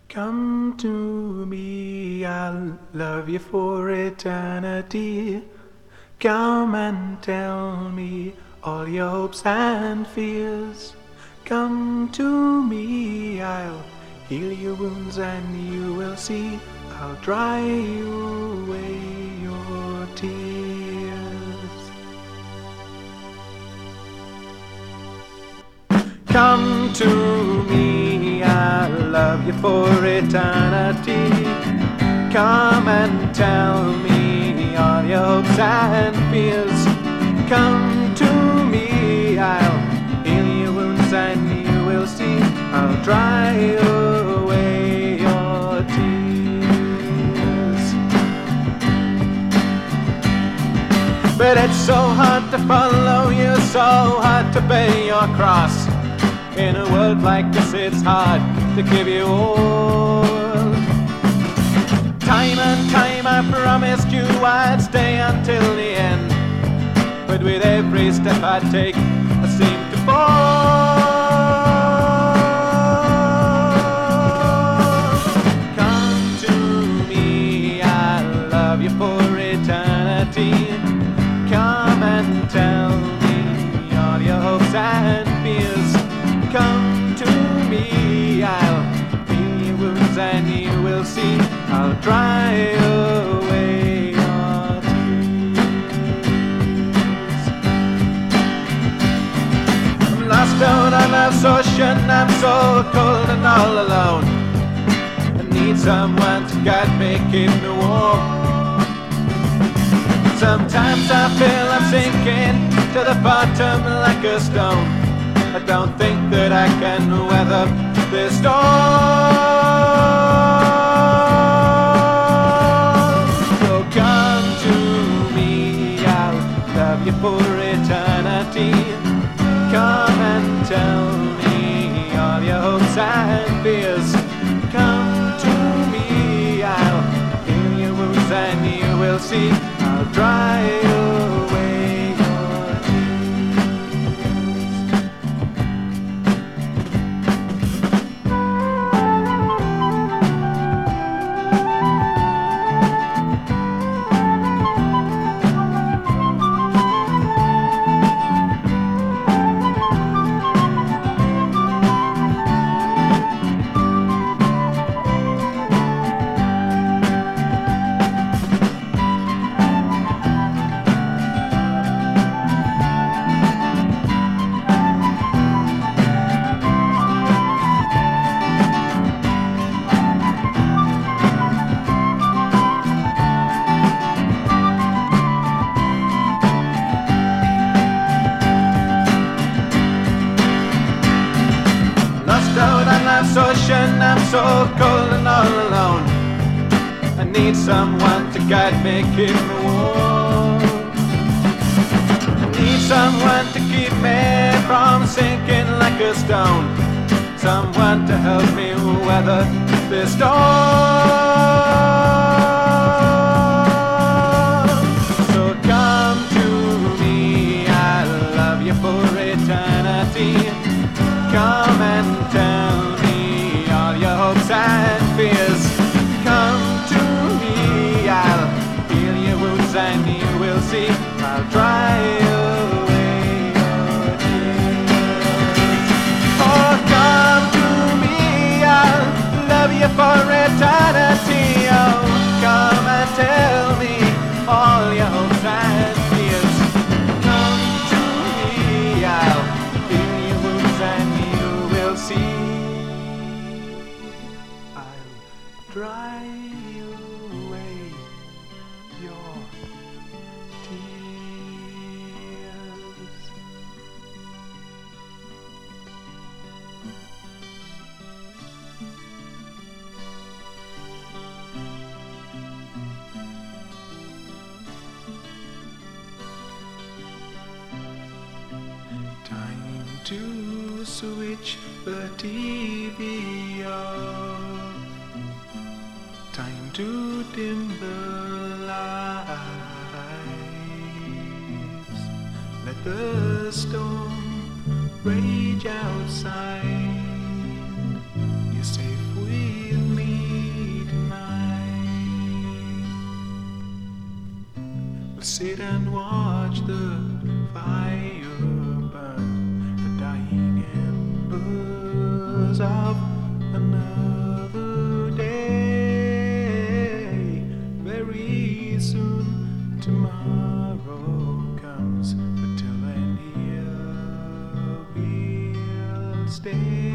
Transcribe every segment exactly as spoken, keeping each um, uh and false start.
Come to me, I'll love you for eternity. Come and tell me all your hopes and fears. Come to me, I'll heal your wounds and you will see. I'll dry away your tears. Come to me, I'll love you for eternity. Come and tell me all your hopes and fears. Come to me, I'll heal your wounds and you will see. I'll dry away your tears. But it's so hard to follow you, so hard to bear your cross. In a world like this it's hard to give you all. Time and time I promised you I'd stay until the end, but with every step I take I seem to fall. Come to me, I'll love you for eternity. Come and tell me all your hopes and fears. Come to me, I'll heal your wounds and you will see. I'll dry away your tears. I'm lost out on life's ocean, I'm so cold and all alone. I need someone to guide me, keep me warm. Sometimes I feel I'm sinking to the bottom like a stone. I don't think that I can weather this storm. So come to me, I'll love you for eternity. Come and tell me all your hopes and fears. Come to me, I'll heal your wounds and you will see. I'll dry away your ocean, I'm so cold and all alone. I need someone to guide me, keep me warm. I need someone to keep me from sinking like a stone. Someone to help me weather this storm. So come to me, I'll love you for eternity. Come and tell me all your hopes and fears. Come to me, I'll heal your wounds and you will see. I'll dry away your tears. Oh, come to me, I'll love you for eternity. Oh, come and tell me all your hopes and fears. Come to me, I'll heal your wounds and you will see. I'll dry away your tears. Time to switch the T V off. Time to dim the lights. Let the storm rage outside. You're safe with me. sit and watch the fire burn, the dying embers of another day. Very soon tomorrow comes, but till then here we'll stay.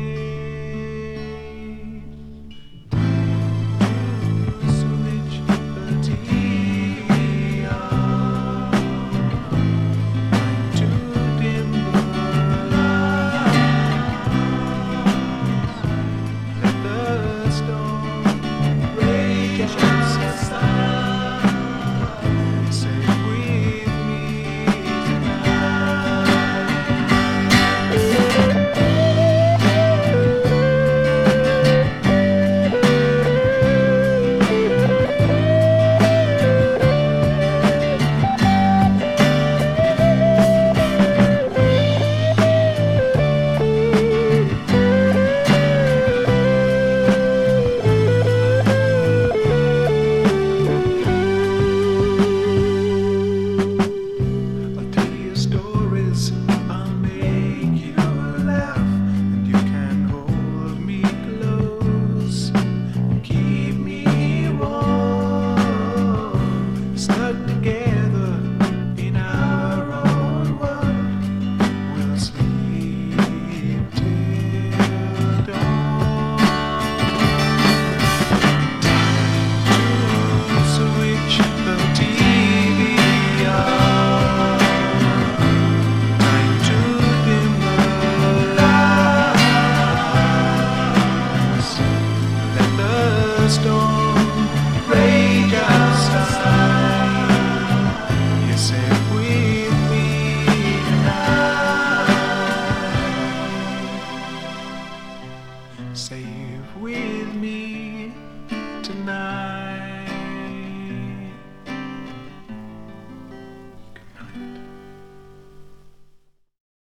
Save with me tonight.